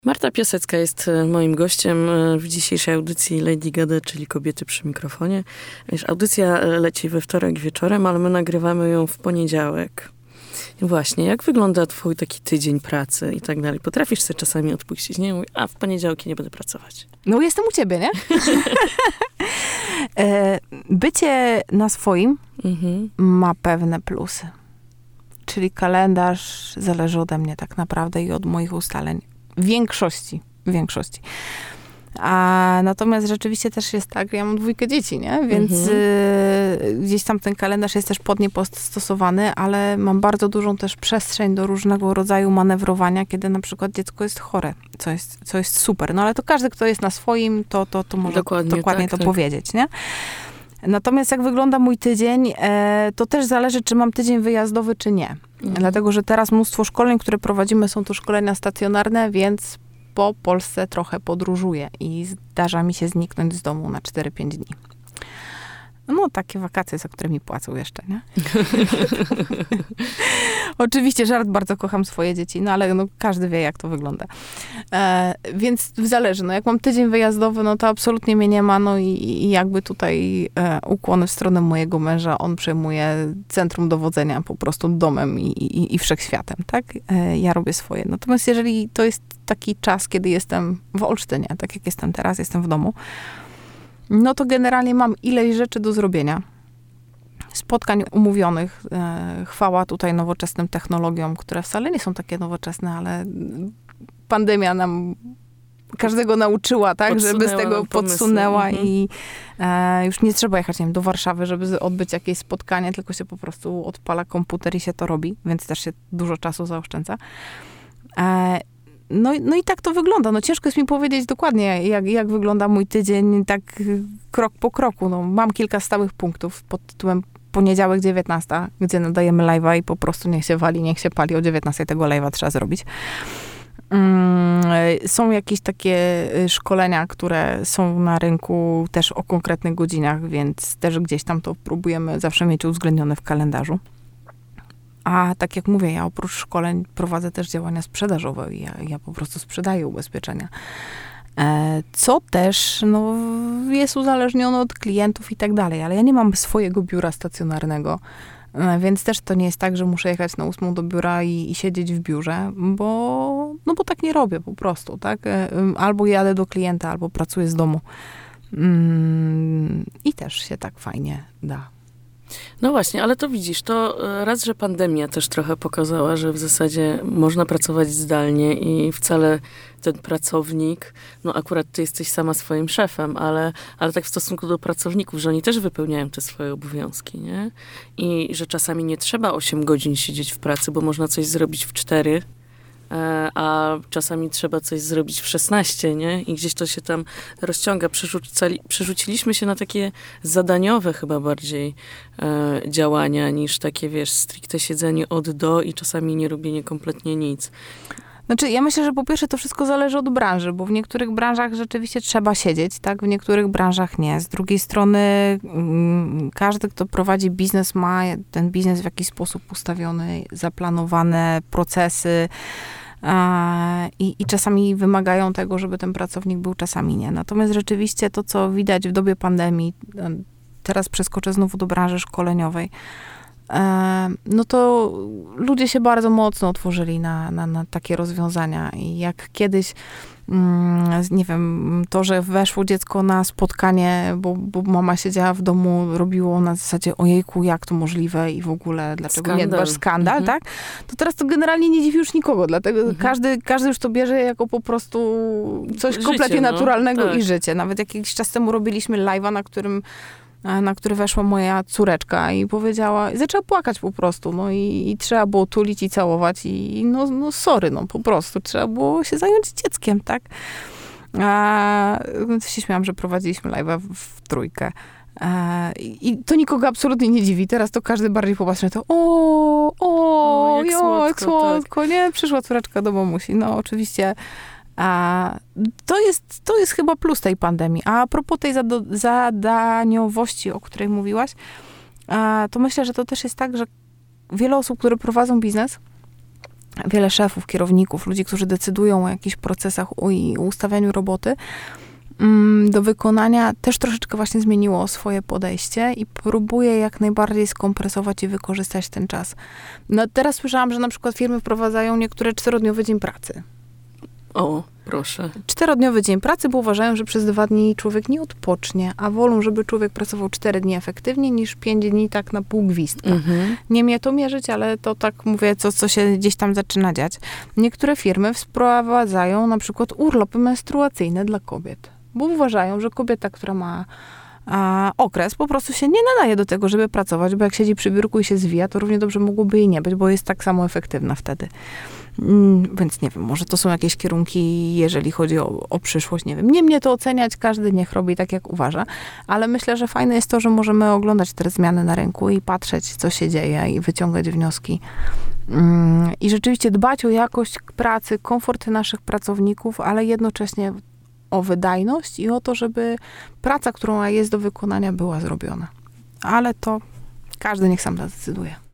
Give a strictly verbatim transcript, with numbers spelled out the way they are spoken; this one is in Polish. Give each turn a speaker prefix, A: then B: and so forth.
A: Marta Piasecka jest moim gościem w dzisiejszej audycji Lady Gada, czyli Kobiety przy mikrofonie. Wiesz, audycja leci we wtorek wieczorem, ale my nagrywamy ją w poniedziałek. I właśnie, jak wygląda twój taki tydzień pracy i tak dalej? Potrafisz sobie czasami odpuścić, nie? Mówię, a w poniedziałki nie będę pracować.
B: No jestem u ciebie, nie? Bycie na swoim mhm. ma pewne plusy. Czyli kalendarz zależy ode mnie tak naprawdę i od moich ustaleń. W większości, w większości. A natomiast rzeczywiście też jest tak, ja mam dwójkę dzieci, nie? Więc mhm. y, gdzieś tam ten kalendarz jest też pod nie postosowany, ale mam bardzo dużą też przestrzeń do różnego rodzaju manewrowania, kiedy na przykład dziecko jest chore, co jest, co jest super. No ale to każdy, kto jest na swoim, to, to, to może dokładnie, dokładnie tak, to tak. powiedzieć, nie? Natomiast jak wygląda mój tydzień, e, to też zależy, czy mam tydzień wyjazdowy, czy nie. Mhm. Dlatego, że teraz mnóstwo szkoleń, które prowadzimy, są to szkolenia stacjonarne, więc po Polsce trochę podróżuję i zdarza mi się zniknąć z domu na cztery pięć dni. No, takie wakacje, za które mi płacą jeszcze, nie? Oczywiście żart, bardzo kocham swoje dzieci, no ale no, każdy wie, jak to wygląda. E, więc zależy, no jak mam tydzień wyjazdowy, no to absolutnie mnie nie ma, no i, i jakby tutaj e, ukłony w stronę mojego męża, on przejmuje centrum dowodzenia po prostu domem i, i, i wszechświatem, tak? E, ja robię swoje. Natomiast jeżeli to jest taki czas, kiedy jestem w Olsztynie, tak jak jestem teraz, jestem w domu, no to generalnie mam ileś rzeczy do zrobienia. Spotkań umówionych. E, chwała tutaj nowoczesnym technologiom, które wcale nie są takie nowoczesne, ale pandemia nam każdego nauczyła, tak, żeby z tego podsunęła mhm. i e, już nie trzeba jechać, nie wiem, do Warszawy, żeby odbyć jakieś spotkanie, tylko się po prostu odpala komputer i się to robi, więc też się dużo czasu zaoszczędza. E, No, no i tak to wygląda. No ciężko jest mi powiedzieć dokładnie, jak, jak wygląda mój tydzień, tak krok po kroku. No, mam kilka stałych punktów pod tytułem poniedziałek dziewiętnasta, gdzie nadajemy live'a i po prostu niech się wali, niech się pali. O dziewiętnastej tego live'a trzeba zrobić. Um, są jakieś takie szkolenia, które są na rynku też o konkretnych godzinach, więc też gdzieś tam to próbujemy zawsze mieć uwzględnione w kalendarzu. A tak jak mówię, ja oprócz szkoleń prowadzę też działania sprzedażowe i ja, ja po prostu sprzedaję ubezpieczenia. E, co też no, jest uzależnione od klientów i tak dalej, ale ja nie mam swojego biura stacjonarnego, e, więc też to nie jest tak, że muszę jechać na ósmą do biura i, i siedzieć w biurze, bo, no bo tak nie robię po prostu, tak? E, albo jadę do klienta, albo pracuję z domu. Mm, I też się tak fajnie da.
A: No właśnie, ale to widzisz, to raz, że pandemia też trochę pokazała, że w zasadzie można pracować zdalnie i wcale ten pracownik, no akurat ty jesteś sama swoim szefem, ale, ale tak w stosunku do pracowników, że oni też wypełniają te swoje obowiązki, nie? I że czasami nie trzeba osiem godzin siedzieć w pracy, bo można coś zrobić w cztery, a czasami trzeba coś zrobić w szesnaście, nie? I gdzieś to się tam rozciąga. Przerzucali, przerzuciliśmy się na takie zadaniowe chyba bardziej e, działania, niż takie, wiesz, stricte siedzenie od do i czasami nie robienie kompletnie nic.
B: Znaczy, ja myślę, że po pierwsze to wszystko zależy od branży, bo w niektórych branżach rzeczywiście trzeba siedzieć, tak? W niektórych branżach nie. Z drugiej strony mm, każdy, kto prowadzi biznes, ma ten biznes w jakiś sposób ustawiony, zaplanowane procesy, I, I czasami wymagają tego, żeby ten pracownik był, czasami nie. Natomiast rzeczywiście to, co widać w dobie pandemii, teraz przeskoczę znowu do branży szkoleniowej, no to ludzie się bardzo mocno otworzyli na, na, na takie rozwiązania. I jak kiedyś, nie wiem, to, że weszło dziecko na spotkanie, bo, bo mama siedziała w domu, robiło na zasadzie ojejku, jak to możliwe i w ogóle, dlaczego skandal. Nie dbasz, skandal, mhm. tak? To teraz to generalnie nie dziwi już nikogo, dlatego mhm. każdy, każdy już to bierze jako po prostu coś życie, kompletnie no. naturalnego tak. i życie. Nawet jakiś czas temu robiliśmy live'a, na którym na który weszła moja córeczka i powiedziała, i zaczęła płakać po prostu, no i, i trzeba było tulić i całować i no, no sorry, no po prostu, trzeba było się zająć dzieckiem, tak? A, się śmiałam, że prowadziliśmy live'a w, w trójkę. A, i to nikogo absolutnie nie dziwi. Teraz to każdy bardziej popatrzy na to, o, o, o jak, jo, słodko, jak słodko, tak. nie? Przyszła córeczka do mamusi. No oczywiście A, to, jest, to jest chyba plus tej pandemii. A, a propos tej zado- zadaniowości, o której mówiłaś, a, to myślę, że to też jest tak, że wiele osób, które prowadzą biznes, wiele szefów, kierowników, ludzi, którzy decydują o jakichś procesach i ustawianiu roboty, do wykonania też troszeczkę właśnie zmieniło swoje podejście i próbuje jak najbardziej skompresować i wykorzystać ten czas. No teraz słyszałam, że na przykład firmy wprowadzają niektóre czterodniowy dzień pracy.
A: O, proszę.
B: Czterodniowy dzień pracy, bo uważają, że przez dwa dni człowiek nie odpocznie, a wolą, żeby człowiek pracował cztery dni efektywnie, niż pięć dni tak na pół gwizdka. Mhm. Nie mnie to mierzyć, ale to tak mówię, co, co się gdzieś tam zaczyna dziać. Niektóre firmy wprowadzają na przykład urlopy menstruacyjne dla kobiet, bo uważają, że kobieta, która ma a, okres, po prostu się nie nadaje do tego, żeby pracować, bo jak siedzi przy biurku i się zwija, to równie dobrze mogłoby jej nie być, bo jest tak samo efektywna wtedy. Mm, więc nie wiem, może to są jakieś kierunki, jeżeli chodzi o, o przyszłość, nie wiem. Nie mnie to oceniać, każdy niech robi tak, jak uważa, ale myślę, że fajne jest to, że możemy oglądać te zmiany na rynku i patrzeć, co się dzieje i wyciągać wnioski. Mm, I rzeczywiście dbać o jakość pracy, komfort naszych pracowników, ale jednocześnie o wydajność i o to, żeby praca, którą jest do wykonania, była zrobiona. Ale to każdy niech sam zadecyduje.